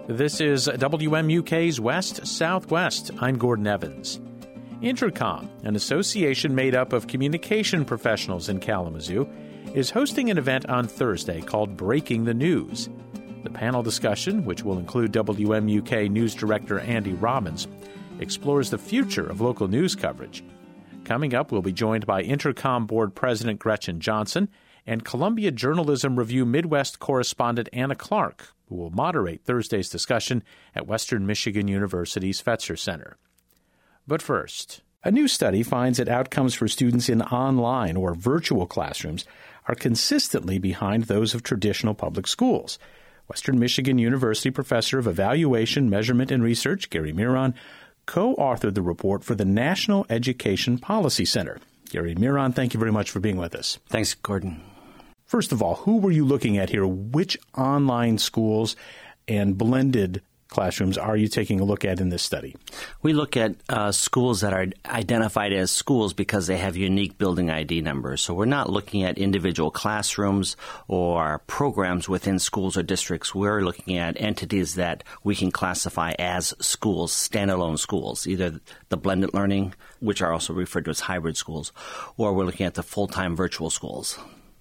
This is WMUK's West Southwest. I'm Gordon Evans. Intercom, an association made up of communication professionals in Kalamazoo, is hosting an event on Thursday called Breaking the News. The panel discussion, which will include WMUK News Director Andy Robbins, explores the future of local news coverage. Coming up, we'll be joined by Intercom Board President Gretchen Johnson and Columbia Journalism Review Midwest correspondent Anna Clark, who will moderate Thursday's discussion at Western Michigan University's Fetzer Center. But first, a new study finds that outcomes for students in online or virtual classrooms are consistently behind those of traditional public schools. Western Michigan University Professor of Evaluation, Measurement, and Research, Gary Miron, co-authored the report for the National Education Policy Center. Gary Miron, thank you very much for being with us. Thanks, Gordon. First of all, who were you looking at here? Which online schools and blended classrooms are you taking a look at in this study? We look at schools that are identified as schools because they have unique building ID numbers. So we're not looking at individual classrooms or programs within schools or districts. We're looking at entities that we can classify as schools, standalone schools, either the blended learning, which are also referred to as hybrid schools, or we're looking at the full-time virtual schools.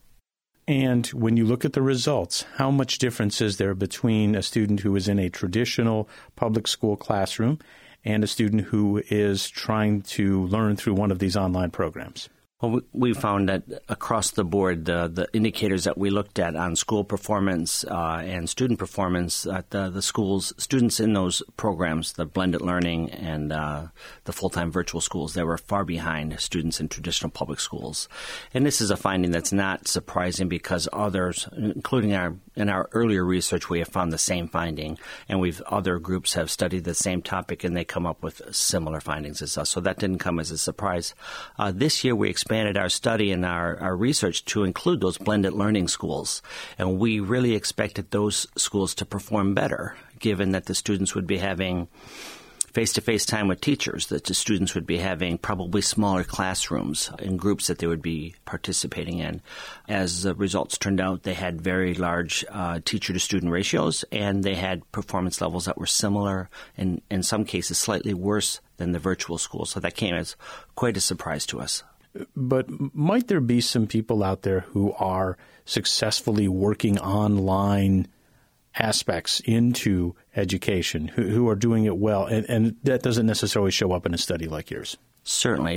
And when you look at the results, how much difference is there between a student who is in a traditional public school classroom and a student who is trying to learn through one of these online programs? Well, we found that across the board, the indicators that we looked at on school performance and student performance at the schools, students in those programs, the blended learning and the full-time virtual schools, they were far behind students in traditional public schools. And this is a finding that's not surprising because others, including in our earlier research, we have found the same finding, and other groups have studied the same topic, and they come up with similar findings as us. So that didn't come as a surprise. This year, we expanded our study and our research to include those blended learning schools. And we really expected those schools to perform better, given that the students would be having face-to-face time with teachers, that the students would be having probably smaller classrooms in groups that they would be participating in. As the results turned out, they had very large teacher-to-student ratios, and they had performance levels that were similar, and in some cases slightly worse than the virtual schools. So that came as quite a surprise to us. But might there be some people out there who are successfully working online aspects into education, who are doing it well, and that doesn't necessarily show up in a study like yours? Certainly.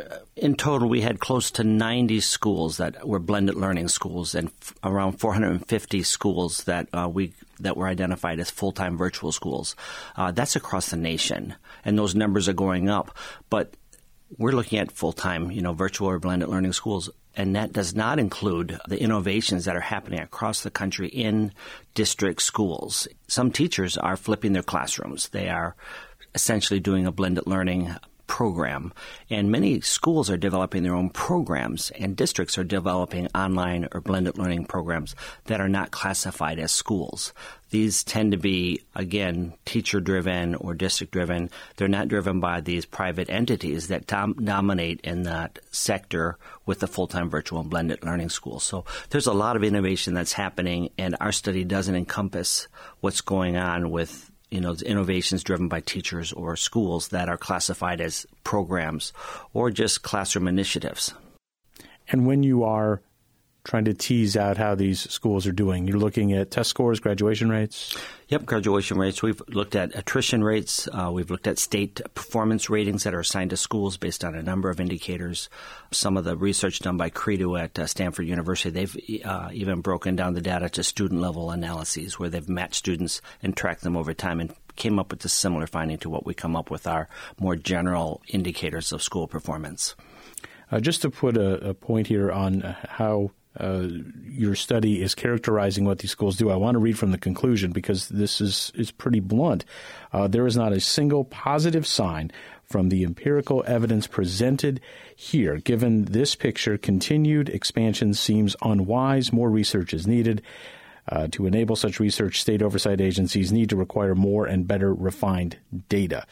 In total, we had close to 90 schools that were blended learning schools and around 450 schools that were identified as full-time virtual schools. That's across the nation, and those numbers are going up. But we're looking at full-time, virtual or blended learning schools, and that does not include the innovations that are happening across the country in district schools. Some teachers are flipping their classrooms. They are essentially doing a blended learning program, and many schools are developing their own programs, and districts are developing online or blended learning programs that are not classified as schools. These tend to be, again, teacher-driven or district-driven. They're not driven by these private entities that dominate in that sector with the full-time virtual and blended learning schools. So there's a lot of innovation that's happening, and our study doesn't encompass what's going on with innovations driven by teachers or schools that are classified as programs or just classroom initiatives. And when you are trying to tease out how these schools are doing, you're looking at test scores, graduation rates? Yep, graduation rates. We've looked at attrition rates. We've looked at state performance ratings that are assigned to schools based on a number of indicators. Some of the research done by Credo at Stanford University, they've even broken down the data to student-level analyses where they've matched students and tracked them over time and came up with a similar finding to what we come up with our more general indicators of school performance. Just to put a point here on how your study is characterizing what these schools do, I want to read from the conclusion because this is pretty blunt. There is not a single positive sign from the empirical evidence presented here. Given this picture, continued expansion seems unwise. More research is needed. To enable such research, state oversight agencies need to require more and better refined data.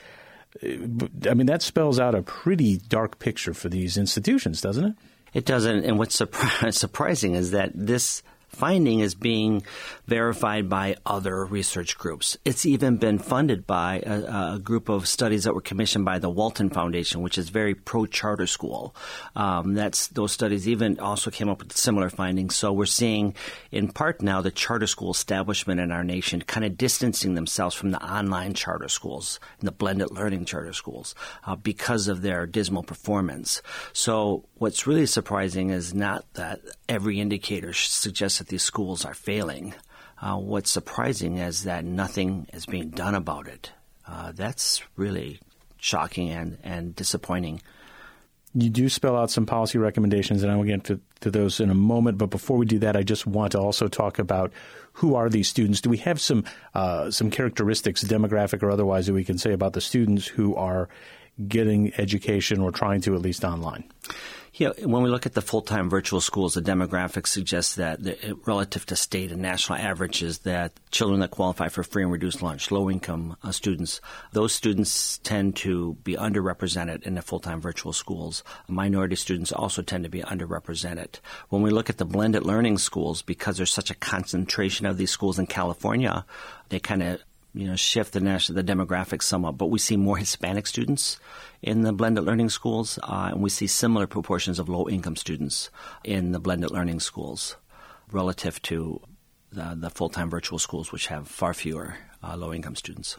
I mean, that spells out a pretty dark picture for these institutions, doesn't it? It doesn't. And what's surprising is that this finding is being verified by other research groups. It's even been funded by a group of studies that were commissioned by the Walton Foundation, which is very pro-charter school. Those studies even also came up with similar findings. So we're seeing, in part now, the charter school establishment in our nation kind of distancing themselves from the online charter schools and the blended learning charter schools because of their dismal performance. So what's really surprising is not that every indicator suggests that these schools are failing. What's surprising is that nothing is being done about it. That's really shocking and disappointing. You do spell out some policy recommendations, and I will get to those in a moment. But before we do that, I just want to also talk about who are these students. Do we have some characteristics, demographic or otherwise, that we can say about the students who are getting education or trying to, at least online? Yeah, when we look at the full-time virtual schools, the demographics suggest that relative to state and national averages, that children that qualify for free and reduced lunch, low-income students, those students tend to be underrepresented in the full-time virtual schools. Minority students also tend to be underrepresented. When we look at the blended learning schools, because there's such a concentration of these schools in California, they kind of shift the demographics somewhat, but we see more Hispanic students in the blended learning schools, and we see similar proportions of low-income students in the blended learning schools relative to the full-time virtual schools, which have far fewer low-income students.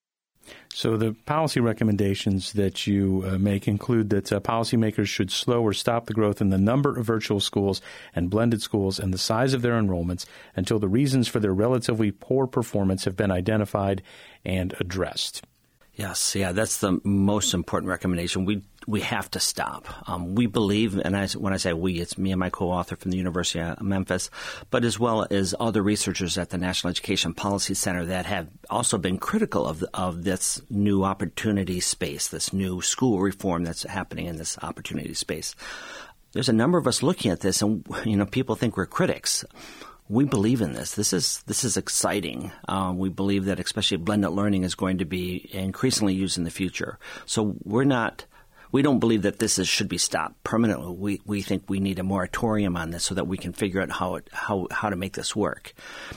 So the policy recommendations that you make include that policymakers should slow or stop the growth in the number of virtual schools and blended schools and the size of their enrollments until the reasons for their relatively poor performance have been identified and addressed. Yes, that's the most important recommendation. We have to stop. We believe, and when I say we, it's me and my co-author from the University of Memphis, but as well as other researchers at the National Education Policy Center that have also been critical of this new opportunity space, this new school reform that's happening in this opportunity space. There's a number of us looking at this, and people think we're critics. We believe in this. This is exciting. We believe that especially blended learning is going to be increasingly used in the future. So we don't believe that this should be stopped permanently. We think we need a moratorium on this so that we can figure out how to make this work.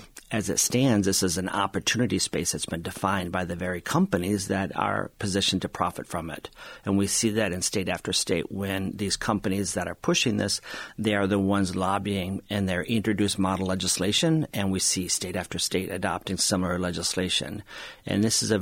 As it stands, this is an opportunity space that's been defined by the very companies that are positioned to profit from it. And we see that in state after state when these companies that are pushing this, they are the ones lobbying and they're introduced model legislation, and we see state after state adopting similar legislation. And this is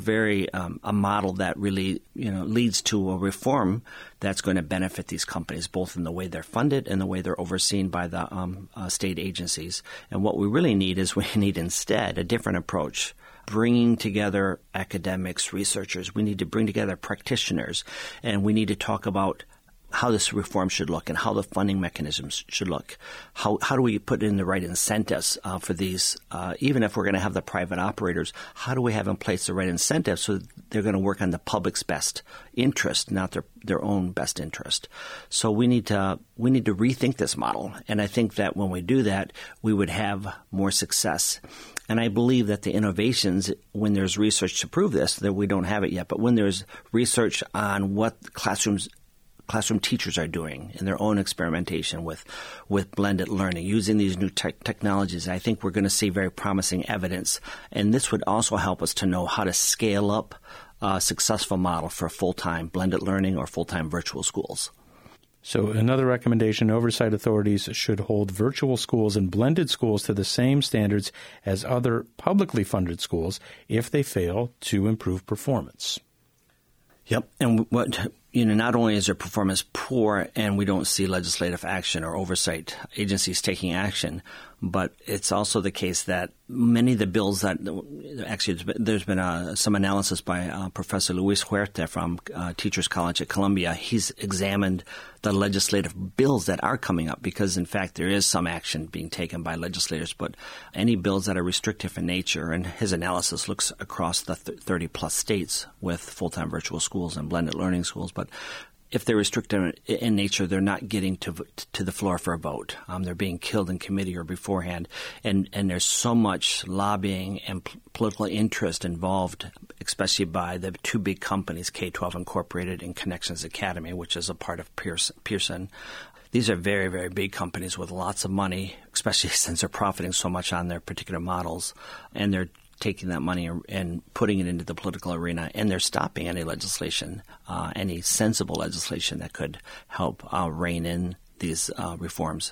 a model that really leads to a reform that's going to benefit these companies, both in the way they're funded and the way they're overseen by the state agencies. And what we really need is instead a different approach, bringing together academics, researchers. We need to bring together practitioners, and we need to talk about how this reform should look and how the funding mechanisms should look. How do we put in the right incentives for these, even if we're going to have the private operators, how do we have in place the right incentives so they're going to work on the public's best interest, not their own best interest? So we need to rethink this model. And I think that when we do that, we would have more success. And I believe that the innovations, when there's research to prove this, that we don't have it yet, but when there's research on what classroom teachers are doing in their own experimentation with blended learning, using these new technologies, I think we're going to see very promising evidence. And this would also help us to know how to scale up a successful model for full-time blended learning or full-time virtual schools. So another recommendation, oversight authorities should hold virtual schools and blended schools to the same standards as other publicly funded schools if they fail to improve performance. Yep. And not only is their performance poor and we don't see legislative action or oversight agencies taking action, but it's also the case that many of the bills that actually there's been some analysis by Professor Luis Huerta from Teachers College at Columbia. He's examined the legislative bills that are coming up because, in fact, there is some action being taken by legislators, but any bills that are restrictive in nature, and his analysis looks across the 30-plus states with full-time virtual schools and blended learning schools, but if they're restrictive in nature, they're not getting to the floor for a vote. They're being killed in committee or beforehand. And there's so much lobbying and political interest involved, especially by the two big companies, K-12 Incorporated and Connections Academy, which is a part of Pearson. These are very, very big companies with lots of money, especially since they're profiting so much on their particular models, and they're taking that money and putting it into the political arena, and they're stopping any legislation, any sensible legislation that could help rein in these reforms.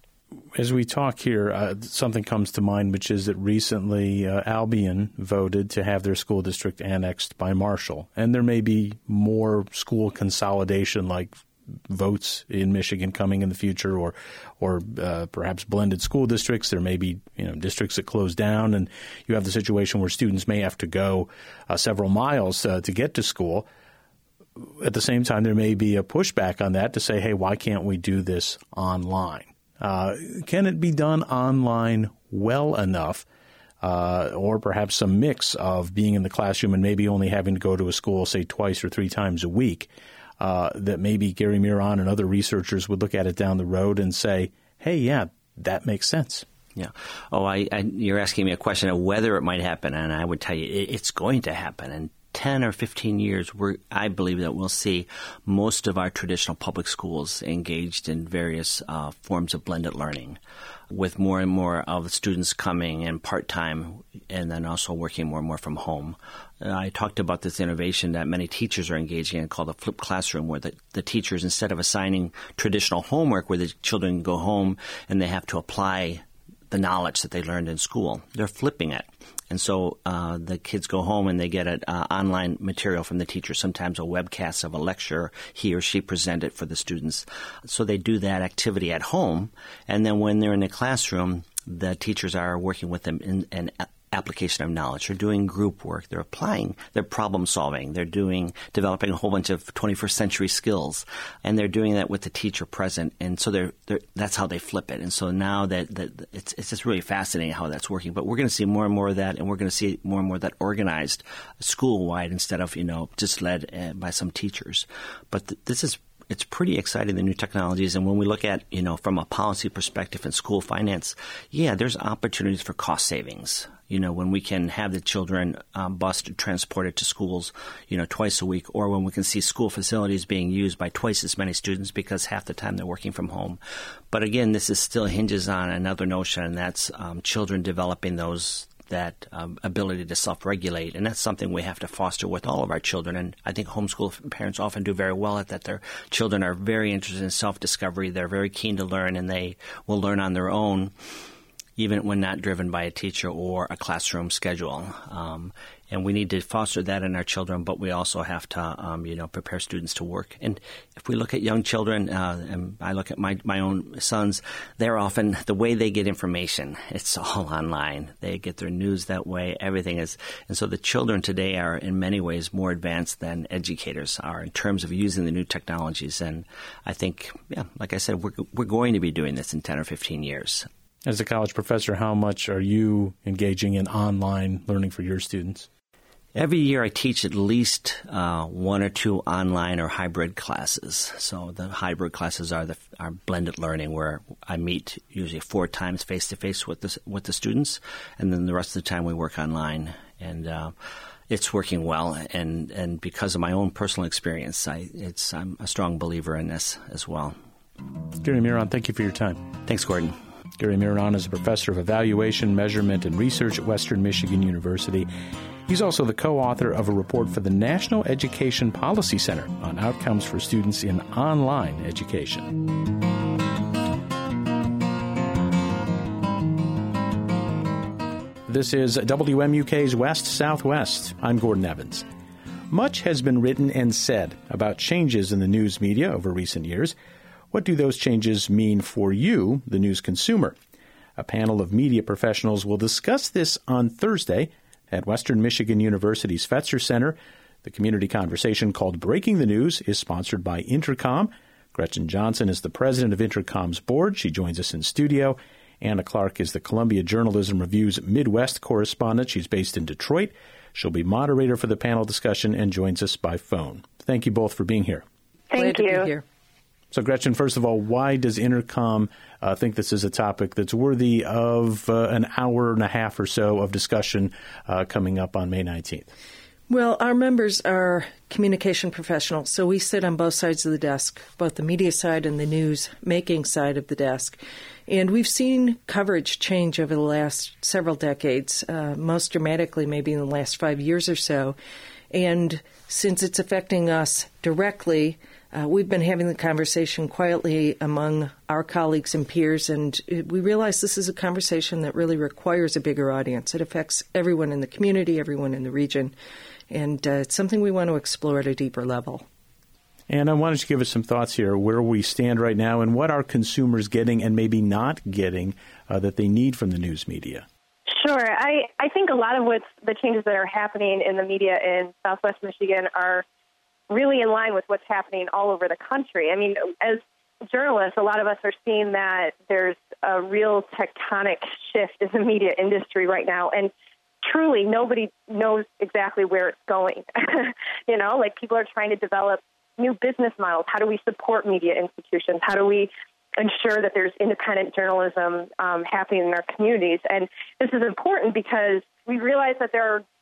As we talk here, something comes to mind, which is that recently Albion voted to have their school district annexed by Marshall. And there may be more school consolidation like votes in Michigan coming in the future, or perhaps blended school districts. There may be districts that close down, and you have the situation where students may have to go several miles to get to school. At the same time, there may be a pushback on that to say, hey, why can't we do this online? Can it be done online well enough, or perhaps some mix of being in the classroom and maybe only having to go to a school, say, twice or three times a week, that maybe Gary Miron and other researchers would look at it down the road and say, hey, yeah, that makes sense. Yeah. Oh, you're asking me a question of whether it might happen, and I would tell you it's going to happen. And 10 or 15 years, I believe that we'll see most of our traditional public schools engaged in various forms of blended learning, with more and more of the students coming in part-time and then also working more and more from home. I talked about this innovation that many teachers are engaging in called a flipped classroom, where the teachers, instead of assigning traditional homework where the children go home and they have to apply the knowledge that they learned in school, they're flipping it. And so the kids go home and they get an online material from the teacher, sometimes a webcast of a lecture he or she presented for the students. So they do that activity at home, and then when they're in the classroom, the teachers are working with them in an application of knowledge. They're doing group work. They're applying. They're problem solving. They're developing a whole bunch of 21st century skills, and they're doing that with the teacher present. And so that's how they flip it. And so now that it's just really fascinating how that's working. But we're going to see more and more of that, and we're going to see more and more of that organized school-wide instead of just led by some teachers. But it's pretty exciting, the new technologies. And when we look at, from a policy perspective in school finance, there's opportunities for cost savings. When we can have the children bused, transported to schools, twice a week, or when we can see school facilities being used by twice as many students because half the time they're working from home. But again, this is still hinges on another notion, and that's children developing that ability to self-regulate. And that's something we have to foster with all of our children. And I think homeschool parents often do very well at that. Their children are very interested in self-discovery. They're very keen to learn, and they will learn on their own, even when not driven by a teacher or a classroom schedule. And we need to foster that in our children, but we also have to, prepare students to work. And if we look at young children, and I look at my own sons, they're often, the way they get information, it's all online. They get their news that way. Everything is. And so the children today are in many ways more advanced than educators are in terms of using the new technologies. And I think, like I said, we're going to be doing this in 10 or 15 years. As a college professor, how much are you engaging in online learning for your students? Every year I teach at least one or two online or hybrid classes. So the hybrid classes are blended learning, where I meet usually 4 times face-to-face with the students, and then the rest of the time we work online. And it's working well, and because of my own personal experience, I'm a strong believer in this as well. Gary Miron, thank you for your time. Thanks, Gordon. Gary Miron is a professor of evaluation, measurement, and research at Western Michigan University. He's also the co-author of a report for the National Education Policy Center on outcomes for students in online education. This is WMUK's West Southwest. I'm Gordon Evans. Much has been written and said about changes in the news media over recent years. What do those changes mean for you, the news consumer? A panel of media professionals will discuss this on Thursday at Western Michigan University's Fetzer Center. The community conversation called Breaking the News is sponsored by Intercom. Gretchen Johnson is the president of Intercom's board. She joins us in studio. Anna Clark is the Columbia Journalism Review's Midwest correspondent. She's based in Detroit. She'll be moderator for the panel discussion and joins us by phone. Thank you both for being here. Thank you. Glad to be here. So, Gretchen, first of all, why does Intercom think this is a topic that's worthy of an hour and a half or so of discussion coming up on May 19th? Well, our members are communication professionals, so we sit on both sides of the desk, both the media side and the news-making side of the desk. And we've seen coverage change over the last several decades, most dramatically maybe in the last 5 years or so. And since it's affecting us directly, we've been having the conversation quietly among our colleagues and peers, and we realize this is a conversation that really requires a bigger audience. It affects everyone in the community, everyone in the region, and it's something we want to explore at a deeper level. And I wanted to give us some thoughts here, where we stand right now and what are consumers getting and maybe not getting that they need from the news media. Sure. I think a lot of the changes that are happening in the media in Southwest Michigan are really in line with what's happening all over the country. I mean, as journalists, a lot of us are seeing that there's a real tectonic shift in the media industry right now, and truly nobody knows exactly where it's going. Like people are trying to develop new business models. How do we support media institutions? How do we ensure that there's independent journalism happening in our communities? And this is important because we realize that there are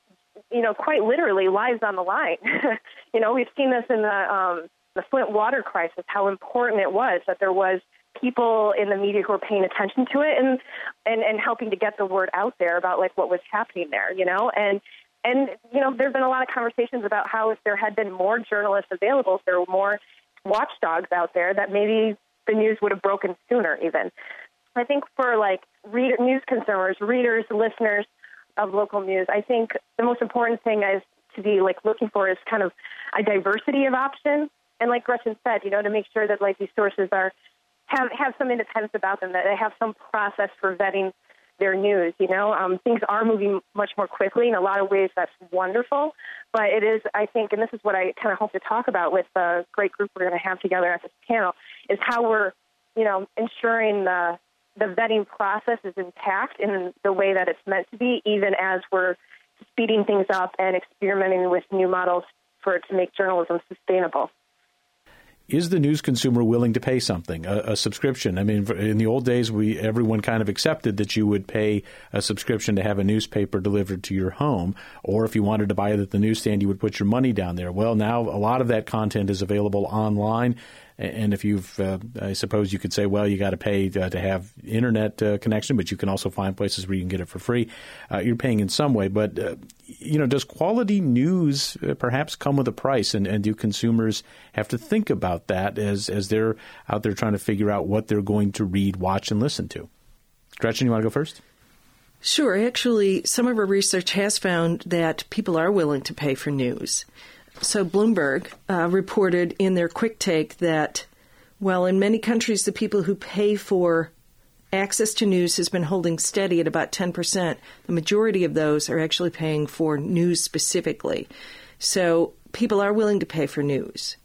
quite literally lives on the line. We've seen this in the Flint water crisis, how important it was that there was people in the media who were paying attention to it and helping to get the word out there about like what was happening there, and there've been a lot of conversations about how if there had been more journalists available, if there were more watchdogs out there, that maybe the news would have broken sooner even. I think for like news consumers, readers, listeners of local news, I think the most important thing is to be like looking for is kind of a diversity of options. And like Gretchen said, to make sure that like these sources have some independence about them, that they have some process for vetting their news. Things are moving much more quickly in a lot of ways. That's wonderful. But it is, I think, and this is what I kind of hope to talk about with the great group we're going to have together at this panel, is how we're, ensuring the vetting process is intact in the way that it's meant to be, even as we're speeding things up and experimenting with new models for it to make journalism sustainable. Is the news consumer willing to pay something, a subscription? I mean, in the old days, everyone kind of accepted that you would pay a subscription to have a newspaper delivered to your home, or if you wanted to buy it at the newsstand, you would put your money down there. Well, now a lot of that content is available online. And if I suppose you could say, well, you got to pay to have internet connection, but you can also find places where you can get it for free. You're paying in some way. But, does quality news perhaps come with a price? And do consumers have to think about that as they're out there trying to figure out what they're going to read, watch, and listen to? Gretchen, you want to go first? Sure. Actually, some of our research has found that people are willing to pay for news. So Bloomberg reported in their quick take that, well, in many countries, the people who pay for access to news has been holding steady at about 10%. The majority of those are actually paying for news specifically. So people are willing to pay for news.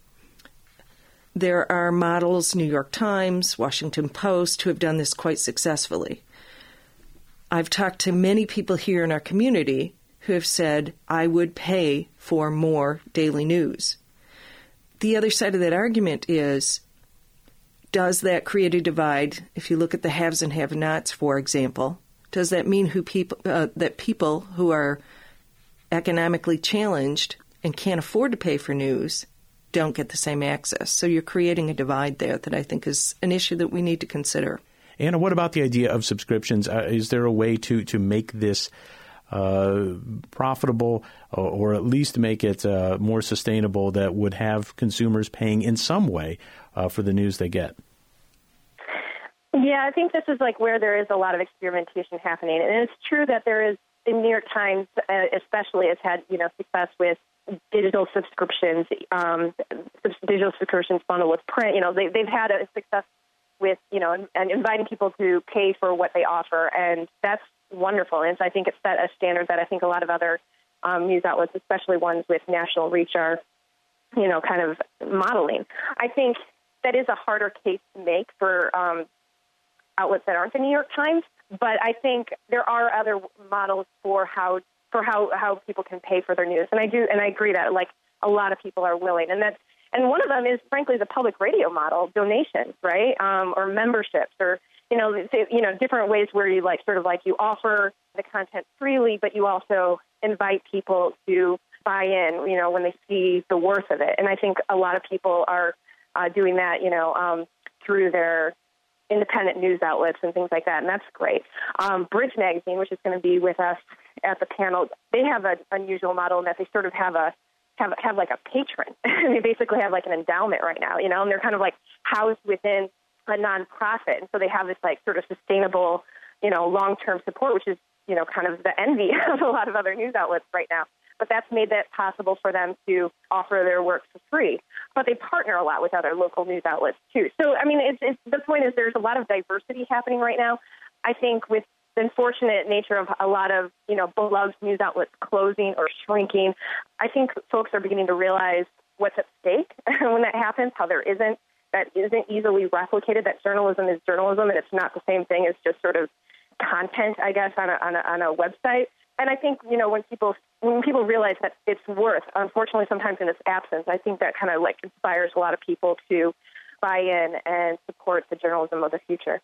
There are models, New York Times, Washington Post, who have done this quite successfully. I've talked to many people here in our community who have said, I would pay for more daily news. The other side of that argument is, does that create a divide? If you look at the haves and have-nots, for example, does that mean that people who are economically challenged and can't afford to pay for news don't get the same access? So you're creating a divide there that I think is an issue that we need to consider. Anna, what about the idea of subscriptions? Is there a way to make this profitable or at least make it more sustainable that would have consumers paying in some way for the news they get? Yeah, I think this is like where there is a lot of experimentation happening. And it's true that there is, the New York Times especially has had, success with digital subscriptions, digital subscriptions bundled with print. They've had a success with, and inviting people to pay for what they offer. And that's wonderful. And so I think it's set a standard that I think a lot of other news outlets, especially ones with national reach, are, kind of modeling. I think that is a harder case to make for outlets that aren't the New York Times. But I think there are other models for how people can pay for their news. And I agree that like a lot of people are willing. And one of them is frankly the public radio model, donations, right? Or memberships, or different ways where you you offer the content freely, but you also invite people to buy in, when they see the worth of it. And I think a lot of people are doing that, through their independent news outlets and things like that, and that's great. Bridge Magazine, which is going to be with us at the panel, they have an unusual model in that they sort of have like a patron. They basically have like an endowment right now, and they're kind of like housed within a nonprofit, and so they have this like sort of sustainable, long-term support, which is kind of the envy of a lot of other news outlets right now. But that's made that possible for them to offer their work for free. But they partner a lot with other local news outlets, too. So, I mean, it's the point is there's a lot of diversity happening right now. I think with the unfortunate nature of a lot of, beloved news outlets closing or shrinking, I think folks are beginning to realize what's at stake when that happens, how that isn't easily replicated, that journalism is journalism, and it's not the same thing as just sort of content, I guess, on a website. And I think, when people realize that it's worth, unfortunately, sometimes in its absence, I think that kind of like inspires a lot of people to buy in and support the journalism of the future.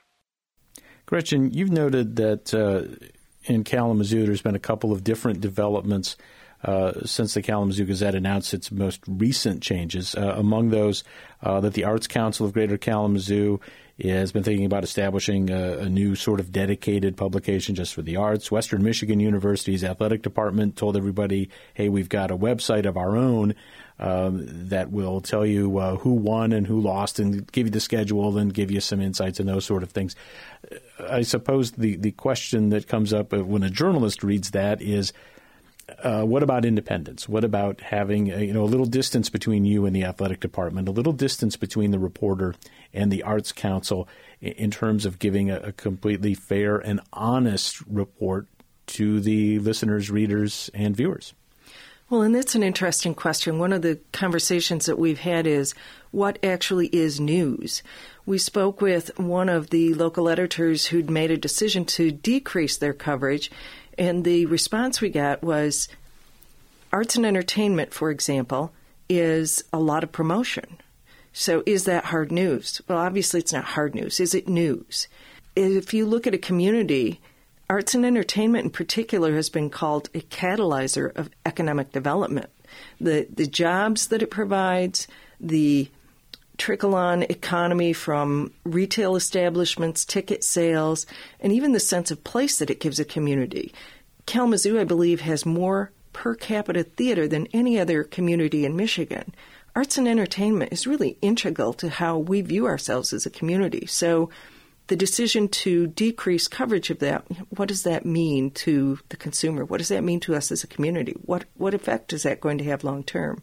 Gretchen, you've noted that in Kalamazoo, there's been a couple of different developments since the Kalamazoo Gazette announced its most recent changes. Among those, that the Arts Council of Greater Kalamazoo has been thinking about establishing a new sort of dedicated publication just for the arts. Western Michigan University's athletic department told everybody, hey, we've got a website of our own that will tell you who won and who lost and give you the schedule and give you some insights and those sort of things. I suppose the question that comes up when a journalist reads that is, what about independence? What about having a little distance between you and the athletic department, a little distance between the reporter and the Arts Council in terms of giving a completely fair and honest report to the listeners, readers, and viewers? Well, and that's an interesting question. One of the conversations that we've had is what actually is news? We spoke with one of the local editors who'd made a decision to decrease their coverage, and the response we got was arts and entertainment, for example, is a lot of promotion. So is that hard news? Well, obviously it's not hard news. Is it news? If you look at a community, arts and entertainment in particular has been called a catalyzer of economic development. The jobs that it provides, the trickle-on economy from retail establishments, ticket sales, and even the sense of place that it gives a community. Kalamazoo, I believe, has more per capita theater than any other community in Michigan. Arts and entertainment is really integral to how we view ourselves as a community. So the decision to decrease coverage of that, what does that mean to the consumer? What does that mean to us as a community? What effect is that going to have long term?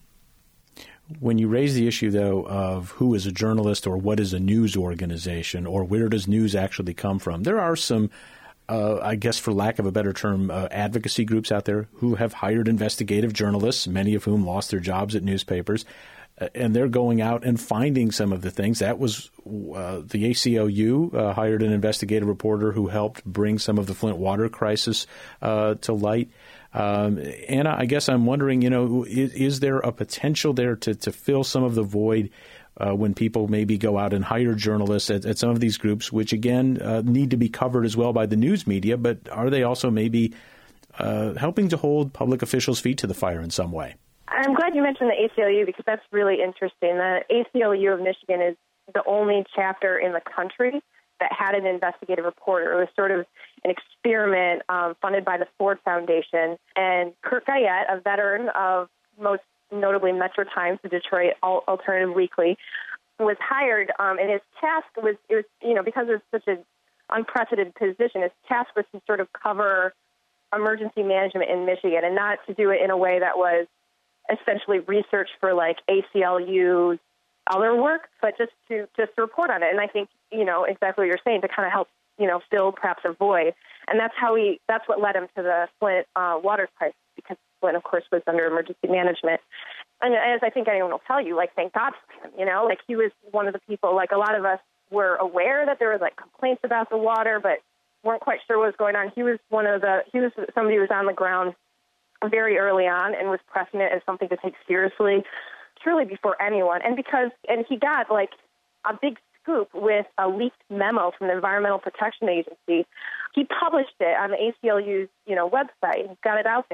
When you raise the issue, though, of who is a journalist or what is a news organization or where does news actually come from, there are some, I guess for lack of a better term, advocacy groups out there who have hired investigative journalists, many of whom lost their jobs at newspapers, and they're going out and finding some of the things. That was the ACLU hired an investigative reporter who helped bring some of the Flint water crisis to light. Anna, I guess I'm wondering, is there a potential there to fill some of the void when people maybe go out and hire journalists at some of these groups, which, again, need to be covered as well by the news media, but are they also maybe helping to hold public officials' feet to the fire in some way? I'm glad you mentioned the ACLU because that's really interesting. The ACLU of Michigan is the only chapter in the country that had an investigative reporter. It was sort of an experiment funded by the Ford Foundation. And Kurt Guyette, a veteran of most notably Metro Times, the Detroit Alternative Weekly, was hired. And his task was, because it was such an unprecedented position, his task was to sort of cover emergency management in Michigan and not to do it in a way that was essentially research for like ACLU's other work, but just to report on it. And I think, exactly what you're saying, to kind of help, fill perhaps a void. And that's what led him to the Flint water crisis, because Flint, of course, was under emergency management. And as I think anyone will tell you, thank God for him, he was one of the people, a lot of us were aware that there was complaints about the water, but weren't quite sure what was going on. He was somebody who was on the ground very early on and was pressing it as something to take seriously, truly before anyone. And he got a big scoop with a leaked memo from the Environmental Protection Agency. He published it on the ACLU's, website and got it out there.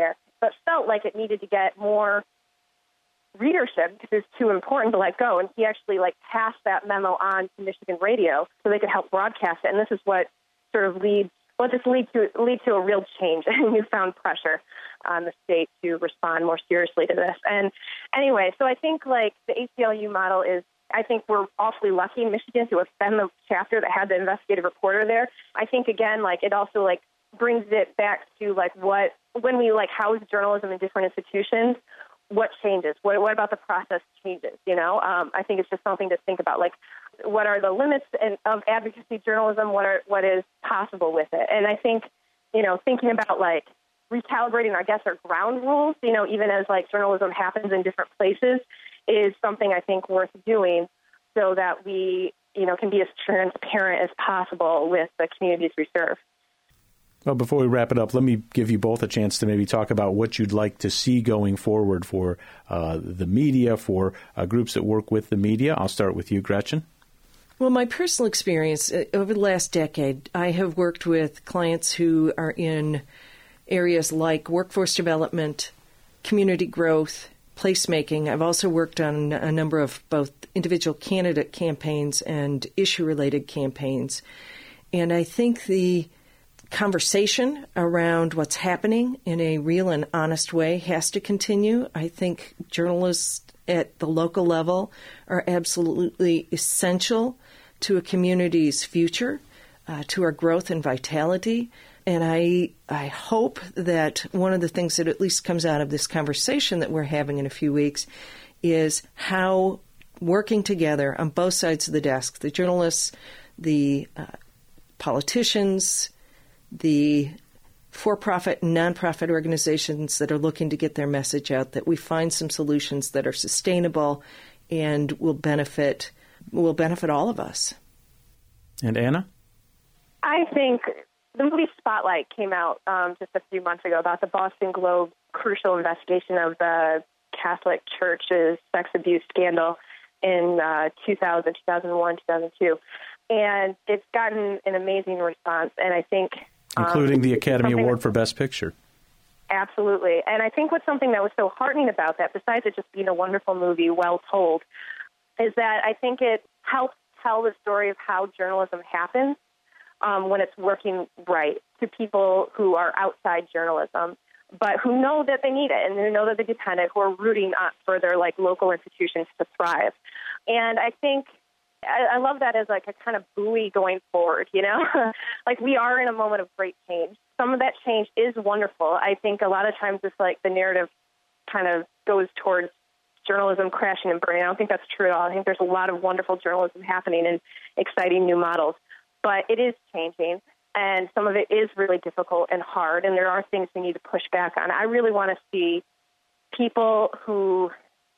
but felt like it needed to get more readership because it was too important to let go. And he actually passed that memo on to Michigan Radio so they could help broadcast it. And this is what sort of lead to a real change and newfound pressure on the state to respond more seriously to this. And anyway, so I think the ACLU model is, I think we're awfully lucky in Michigan to have been the chapter that had the investigative reporter there. I think, again, it also brings it back to when we house journalism in different institutions, what changes? What about the process changes? I think it's just something to think about. What are the limits of advocacy journalism? What is possible with it? And I think, thinking about recalibrating, our ground rules, even as journalism happens in different places, is something I think worth doing so that we, can be as transparent as possible with the communities we serve. Well, before we wrap it up, let me give you both a chance to maybe talk about what you'd like to see going forward for the media, for groups that work with the media. I'll start with you, Gretchen. Well, my personal experience over the last decade, I have worked with clients who are in areas like workforce development, community growth, placemaking. I've also worked on a number of both individual candidate campaigns and issue-related campaigns. And I think the conversation around what's happening in a real and honest way has to continue. I think journalists at the local level are absolutely essential to a community's future, to our growth and vitality. And I hope that one of the things that at least comes out of this conversation that we're having in a few weeks is how working together on both sides of the desk, the journalists, the politicians, the for-profit and nonprofit organizations that are looking to get their message out, that we find some solutions that are sustainable and will benefit all of us. And Anna? I think the movie Spotlight came out just a few months ago about the Boston Globe crucial investigation of the Catholic Church's sex abuse scandal in 2000, 2001, 2002. And it's gotten an amazing response, and I think including the Academy Award for Best Picture. Absolutely. And I think what's something that was so heartening about that, besides it just being a wonderful movie, well told, is that I think it helps tell the story of how journalism happens when it's working right to people who are outside journalism, but who know that they need it and who know that they depend on it, who are rooting for their local institutions to thrive. And I think I love that as a kind of buoy going forward, we are in a moment of great change. Some of that change is wonderful. I think a lot of times it's the narrative kind of goes towards journalism crashing and burning. I don't think that's true at all. I think there's a lot of wonderful journalism happening and exciting new models. But it is changing, and some of it is really difficult and hard, and there are things we need to push back on. I really want to see people who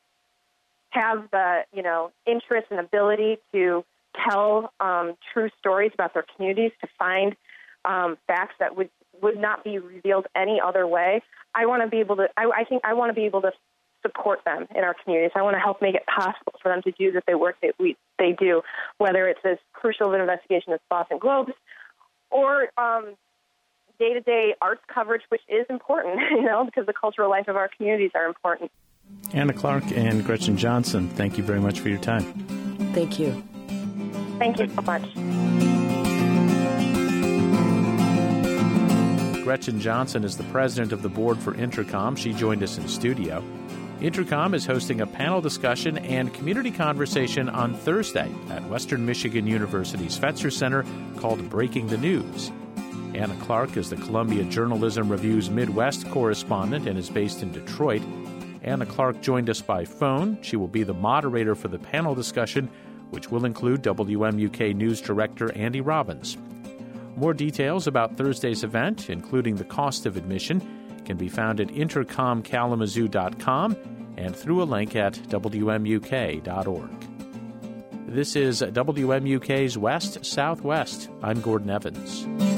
have the interest and ability to tell true stories about their communities, to find facts that would not be revealed any other way. I want to be able to. I think I want to be able to support them in our communities. I want to help make it possible for them to do the work that they do, whether it's as crucial of an investigation as Boston Globe's or day-to-day arts coverage, which is important, because the cultural life of our communities are important. Anna Clark and Gretchen Johnson, thank you very much for your time. Thank you. Thank you so much. Gretchen Johnson is the president of the board for Intercom. She joined us in studio. Intercom is hosting a panel discussion and community conversation on Thursday at Western Michigan University's Fetzer Center called Breaking the News. Anna Clark is the Columbia Journalism Review's Midwest correspondent and is based in Detroit. Anna Clark joined us by phone. She will be the moderator for the panel discussion, which will include WMUK News Director Andy Robbins. More details about Thursday's event, including the cost of admission, can be found at intercomkalamazoo.com and through a link at WMUK.org. This is WMUK's West Southwest. I'm Gordon Evans.